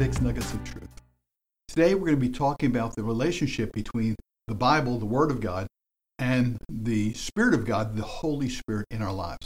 Vic's Nuggets of Truth. Today we're going to be talking about the relationship between the Bible, the Word of God, and the Spirit of God, the Holy Spirit in our lives.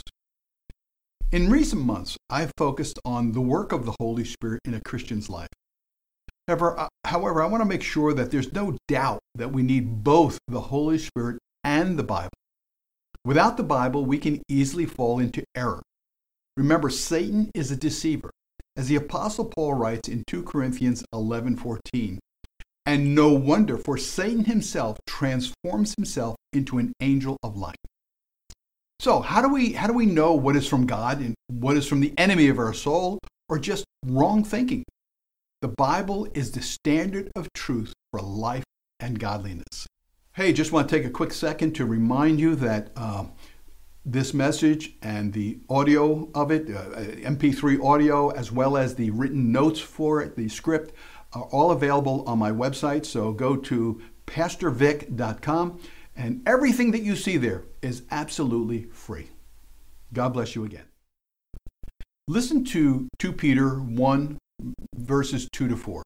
In recent months, I've focused on the work of the Holy Spirit in a Christian's life. However, I want to make sure that there's no doubt that we need both the Holy Spirit and the Bible. Without the Bible, we can easily fall into error. Remember, Satan is a deceiver. As the Apostle Paul writes in 2 Corinthians 11:14, and no wonder, for Satan himself transforms himself into an angel of light. So how do we know what is from God and what is from the enemy of our soul or just wrong thinking? The Bible is the standard of truth for life and godliness. Hey, just want to take a quick second to remind you that this message and the audio of it, MP3 audio, as well as the written notes for it, the script, are all available on my website. So go to pastorvic.com, and everything that you see there is absolutely free. God bless you again. Listen to 2 Peter 1, verses 2 to 4.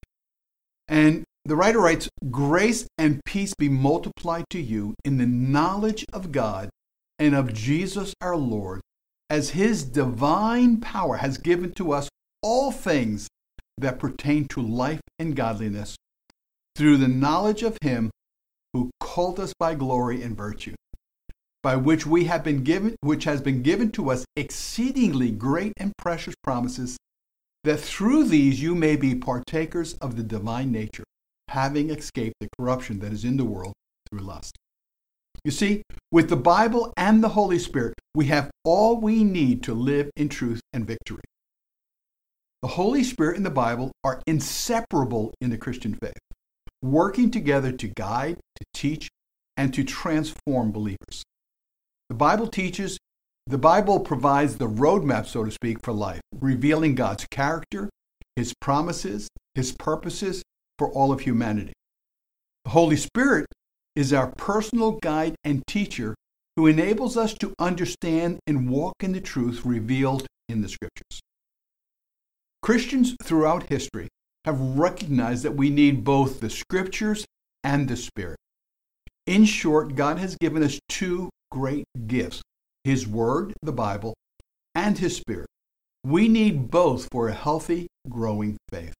And the writer writes, "Grace and peace be multiplied to you in the knowledge of God and of Jesus our Lord, as his divine power has given to us all things that pertain to life and godliness, through the knowledge of him who called us by glory and virtue, by which has been given to us exceedingly great and precious promises, that through these you may be partakers of the divine nature, having escaped the corruption that is in the world through lust." You see, with the Bible and the Holy Spirit, we have all we need to live in truth and victory. The Holy Spirit and the Bible are inseparable in the Christian faith, working together to guide, to teach, and to transform believers. The Bible provides the roadmap, so to speak, for life, revealing God's character, his promises, his purposes for all of humanity. The Holy Spirit is our personal guide and teacher who enables us to understand and walk in the truth revealed in the Scriptures. Christians throughout history have recognized that we need both the Scriptures and the Spirit. In short, God has given us two great gifts: his Word, the Bible, and his Spirit. We need both for a healthy, growing faith.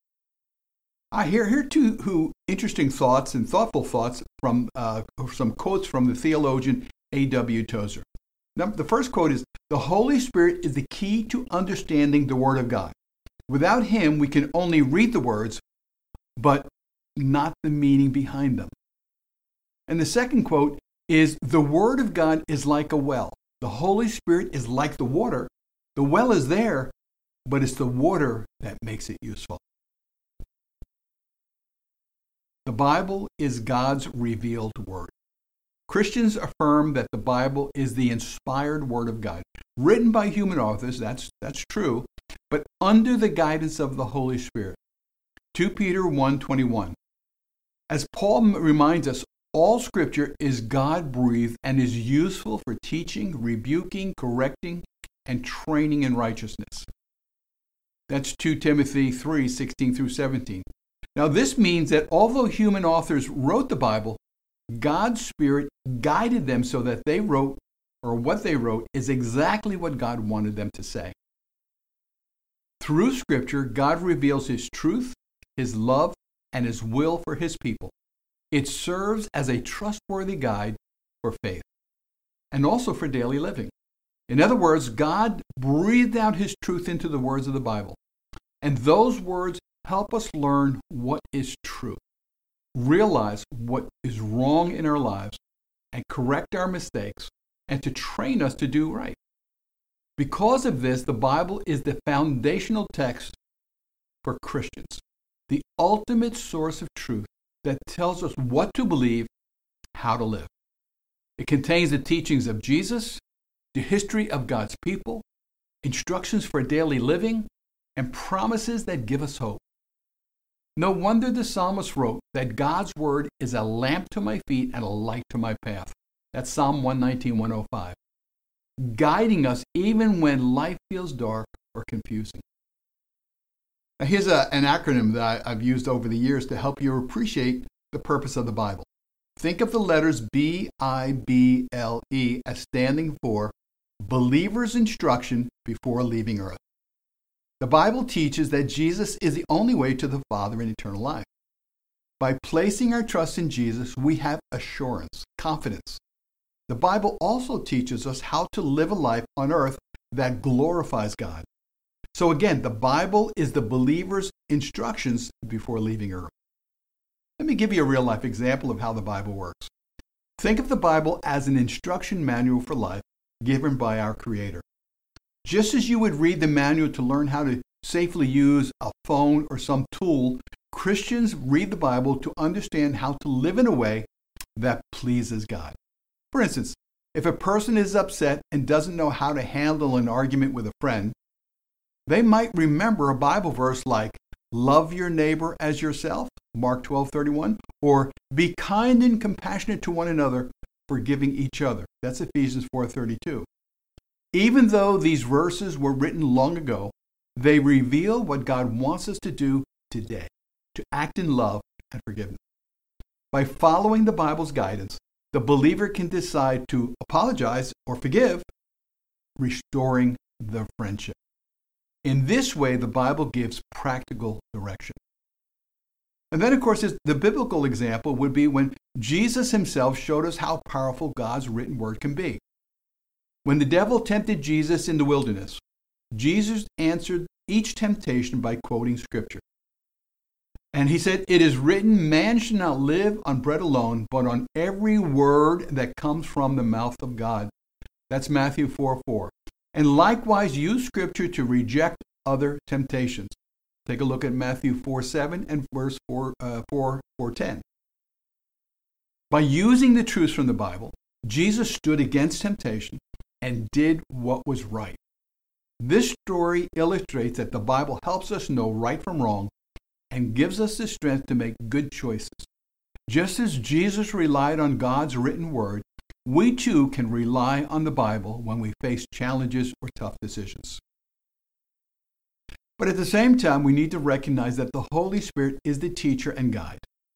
Here are two interesting thoughts and thoughtful thoughts from some quotes from the theologian A.W. Tozer. Now, the first quote is, "The Holy Spirit is the key to understanding the Word of God. Without him, we can only read the words, but not the meaning behind them." And the second quote is, "The Word of God is like a well. The Holy Spirit is like the water. The well is there, but it's the water that makes it useful." The Bible is God's revealed Word. Christians affirm that the Bible is the inspired Word of God, written by human authors, that's true, but under the guidance of the Holy Spirit. 2 Peter 1:21. As Paul reminds us, all Scripture is God-breathed and is useful for teaching, rebuking, correcting, and training in righteousness. That's 2 Timothy 3:16 through 17. Now, this means that although human authors wrote the Bible, God's Spirit guided them so that they wrote, or what they wrote, is exactly what God wanted them to say. Through Scripture, God reveals his truth, his love, and his will for his people. It serves as a trustworthy guide for faith and also for daily living. In other words, God breathed out his truth into the words of the Bible, and those words help us learn what is true, realize what is wrong in our lives, and correct our mistakes, and to train us to do right. Because of this, the Bible is the foundational text for Christians, the ultimate source of truth that tells us what to believe, how to live. It contains the teachings of Jesus, the history of God's people, instructions for daily living, and promises that give us hope. No wonder the psalmist wrote that God's word is a lamp to my feet and a light to my path. That's Psalm 119, 105. Guiding us even when life feels dark or confusing. Now, here's an acronym that I've used over the years to help you appreciate the purpose of the Bible. Think of the letters B-I-B-L-E as standing for Believer's Instruction Before Leaving Earth. The Bible teaches that Jesus is the only way to the Father in eternal life. By placing our trust in Jesus, we have assurance, confidence. The Bible also teaches us how to live a life on earth that glorifies God. So again, the Bible is the believer's instructions before leaving earth. Let me give you a real-life example of how the Bible works. Think of the Bible as an instruction manual for life given by our Creator. Just as you would read the manual to learn how to safely use a phone or some tool, Christians read the Bible to understand how to live in a way that pleases God. For instance, if a person is upset and doesn't know how to handle an argument with a friend, they might remember a Bible verse like, love your neighbor as yourself, Mark 12:31, or be kind and compassionate to one another, forgiving each other. That's Ephesians 4:32. Even though these verses were written long ago, they reveal what God wants us to do today, to act in love and forgiveness. By following the Bible's guidance, the believer can decide to apologize or forgive, restoring the friendship. In this way, the Bible gives practical direction. And then, of course, the biblical example would be when Jesus himself showed us how powerful God's written word can be. When the devil tempted Jesus in the wilderness, Jesus answered each temptation by quoting Scripture. And he said, it is written, man shall not live on bread alone, but on every word that comes from the mouth of God. That's Matthew 4:4. And likewise use Scripture to reject other temptations. Take a look at Matthew 4:7 and verse 4:10. By using the truths from the Bible, Jesus stood against temptation and did what was right. This story illustrates that the Bible helps us know right from wrong and gives us the strength to make good choices. Just as Jesus relied on God's written word, we too can rely on the Bible when we face challenges or tough decisions. But at the same time, we need to recognize that the Holy Spirit is the teacher and guide.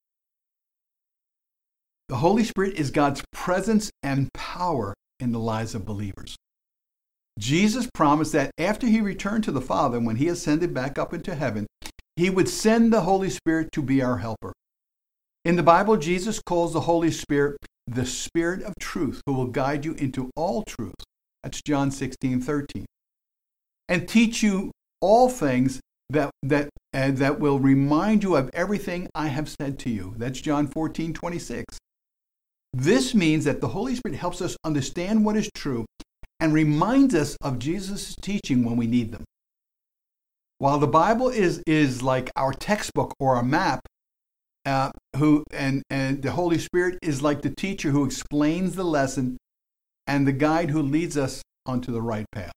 The Holy Spirit is God's presence and power in the lives of believers. Jesus promised that after he returned to the Father, when he ascended back up into heaven, he would send the Holy Spirit to be our helper. In the Bible, Jesus calls the Holy Spirit the Spirit of truth, who will guide you into all truth. That's John 16:13. And teach you all things that will remind you of everything I have said to you. That's John 14:26. This means that the Holy Spirit helps us understand what is true and reminds us of Jesus' teaching when we need them. While the Bible is like our textbook or a map, and the Holy Spirit is like the teacher who explains the lesson and the guide who leads us onto the right path.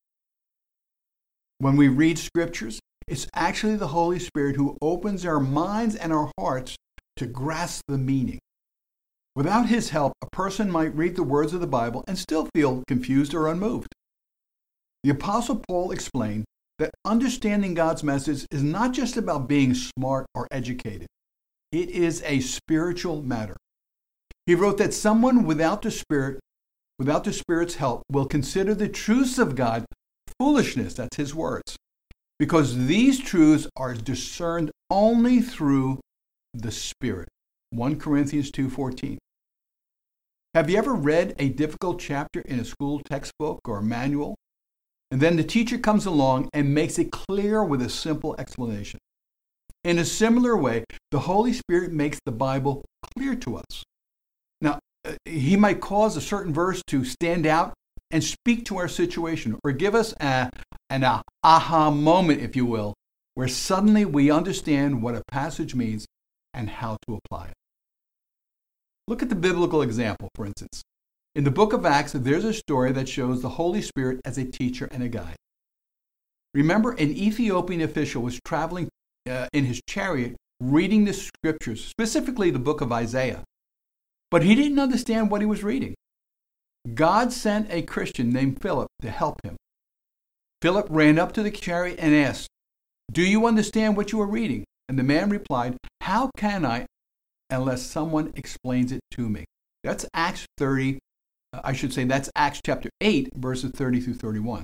When we read scriptures, it's actually the Holy Spirit who opens our minds and our hearts to grasp the meaning. Without his help, a person might read the words of the Bible and still feel confused or unmoved. The Apostle Paul explained that understanding God's message is not just about being smart or educated. It is a spiritual matter. He wrote that someone without the Spirit's help, will consider the truths of God foolishness. That's his words. Because these truths are discerned only through the Spirit. 1 Corinthians 2:14. Have you ever read a difficult chapter in a school textbook or manual, and then the teacher comes along and makes it clear with a simple explanation? In a similar way, the Holy Spirit makes the Bible clear to us. Now, he might cause a certain verse to stand out and speak to our situation, or give us an aha moment, if you will, where suddenly we understand what a passage means and how to apply it. Look at the biblical example, for instance. In the book of Acts, there's a story that shows the Holy Spirit as a teacher and a guide. Remember, an Ethiopian official was traveling in his chariot reading the scriptures, specifically the book of Isaiah. But he didn't understand what he was reading. God sent a Christian named Philip to help him. Philip ran up to the chariot and asked, Do you understand what you are reading? And the man replied, How can I unless someone explains it to me? That's Acts 30. That's Acts chapter 8, verses 30 through 31.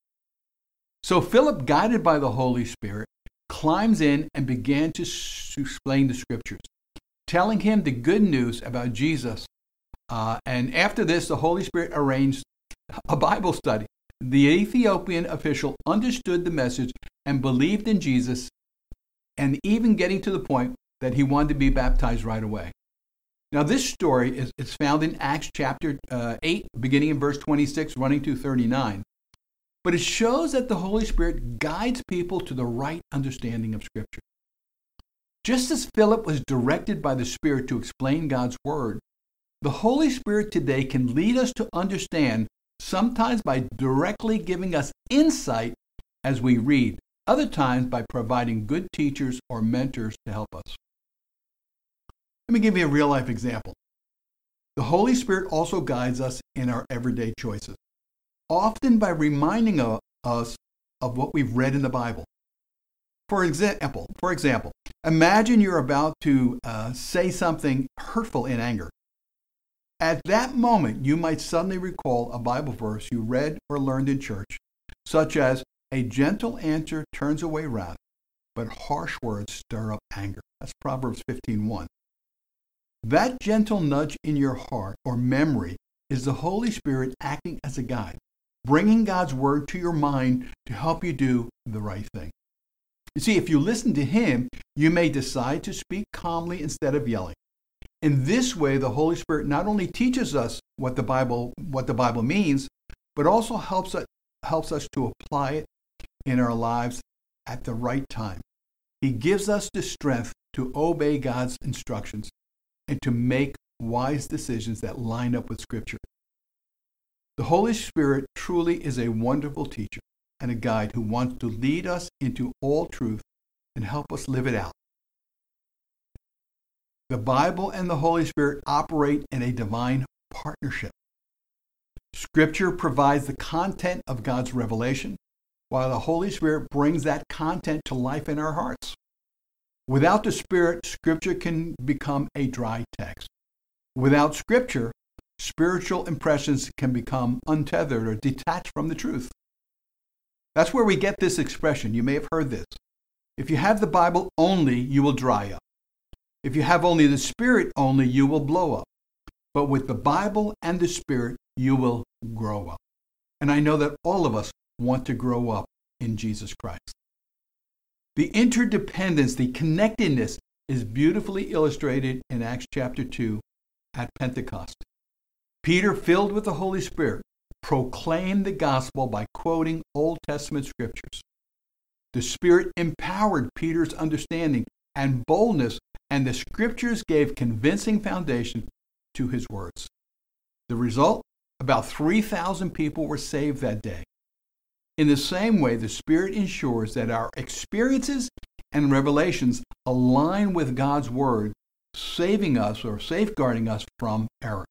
So Philip, guided by the Holy Spirit, climbs in and began to explain the scriptures, telling him the good news about Jesus. And after this, the Holy Spirit arranged a Bible study. The Ethiopian official understood the message and believed in Jesus, and even getting to the point that he wanted to be baptized right away. Now, this story is found in Acts chapter 8, beginning in verse 26, running to 39. But it shows that the Holy Spirit guides people to the right understanding of Scripture. Just as Philip was directed by the Spirit to explain God's Word, the Holy Spirit today can lead us to understand, sometimes by directly giving us insight as we read, other times by providing good teachers or mentors to help us. Let me give you a real-life example. The Holy Spirit also guides us in our everyday choices, often by reminding us of what we've read in the Bible. For example, imagine you're about to say something hurtful in anger. At that moment, you might suddenly recall a Bible verse you read or learned in church, such as, "A gentle answer turns away wrath, but harsh words stir up anger." That's Proverbs 15:1. That gentle nudge in your heart or memory is the Holy Spirit acting as a guide, bringing God's Word to your mind to help you do the right thing. You see, if you listen to Him, you may decide to speak calmly instead of yelling. In this way, the Holy Spirit not only teaches us what the Bible means, but also helps us to apply it in our lives at the right time. He gives us the strength to obey God's instructions and to make wise decisions that line up with Scripture. The Holy Spirit truly is a wonderful teacher and a guide who wants to lead us into all truth and help us live it out. The Bible and the Holy Spirit operate in a divine partnership. Scripture provides the content of God's revelation, while the Holy Spirit brings that content to life in our hearts. Without the Spirit, Scripture can become a dry text. Without Scripture, spiritual impressions can become untethered or detached from the truth. That's where we get this expression. You may have heard this. If you have the Bible only, you will dry up. If you have only the Spirit only, you will blow up. But with the Bible and the Spirit, you will grow up. And I know that all of us want to grow up in Jesus Christ. The interdependence, the connectedness is beautifully illustrated in Acts chapter 2 at Pentecost. Peter, filled with the Holy Spirit, proclaimed the gospel by quoting Old Testament scriptures. The Spirit empowered Peter's understanding and boldness, and the scriptures gave convincing foundation to his words. The result? About 3,000 people were saved that day. In the same way, the Spirit ensures that our experiences and revelations align with God's Word, saving us or safeguarding us from error.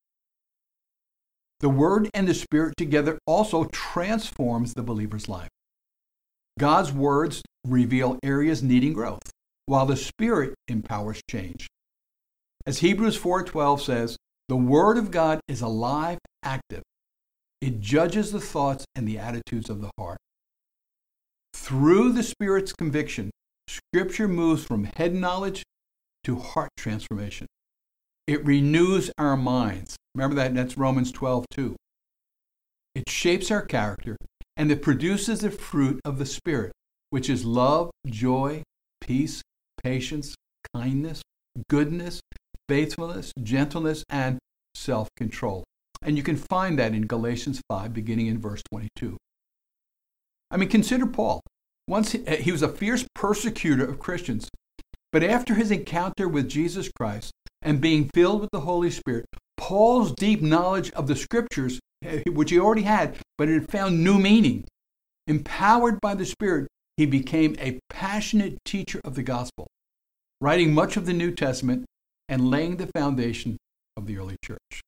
The Word and the Spirit together also transforms the believer's life. God's words reveal areas needing growth, while the Spirit empowers change. As Hebrews 4:12 says, the Word of God is alive, active. It judges the thoughts and the attitudes of the heart. Through the Spirit's conviction, Scripture moves from head knowledge to heart transformation. It renews our minds. Remember that's Romans 12:2. It shapes our character, and it produces the fruit of the Spirit, which is love, joy, peace, patience, kindness, goodness, faithfulness, gentleness, and self-control. And you can find that in Galatians 5, beginning in verse 22. Consider Paul. Once he was a fierce persecutor of Christians, but after his encounter with Jesus Christ and being filled with the Holy Spirit, Paul's deep knowledge of the Scriptures, which he already had, but it had found new meaning. Empowered by the Spirit, he became a passionate teacher of the gospel, writing much of the New Testament and laying the foundation of the early church.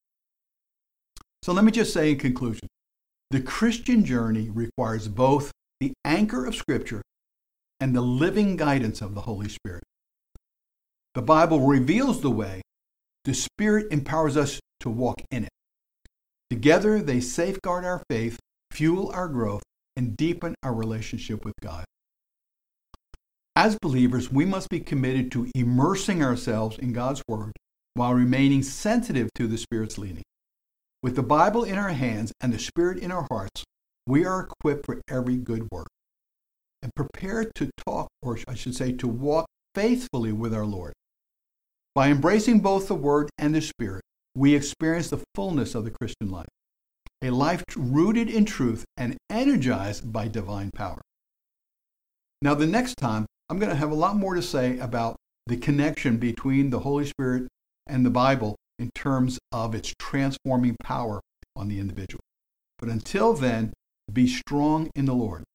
So let me just say in conclusion, the Christian journey requires both the anchor of Scripture and the living guidance of the Holy Spirit. The Bible reveals the way. The Spirit empowers us to walk in it. Together, they safeguard our faith, fuel our growth, and deepen our relationship with God. As believers, we must be committed to immersing ourselves in God's Word while remaining sensitive to the Spirit's leading. With the Bible in our hands and the Spirit in our hearts, we are equipped for every good work and prepared to talk, or I should say, to walk faithfully with our Lord. By embracing both the Word and the Spirit, we experience the fullness of the Christian life, a life rooted in truth and energized by divine power. Now, the next time, I'm going to have a lot more to say about the connection between the Holy Spirit and the Bible in terms of its transforming power on the individual. But until then, be strong in the Lord.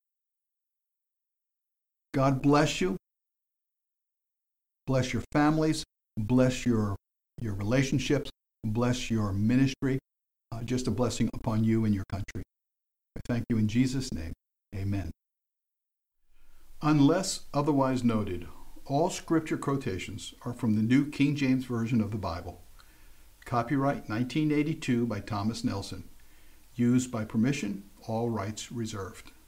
God bless you. Bless your families. Bless your relationships. Bless your ministry. Just a blessing upon you and your country. I thank you in Jesus' name. Amen. Unless otherwise noted, all scripture quotations are from the New King James Version of the Bible. Copyright 1982 by Thomas Nelson. Used by permission, all rights reserved.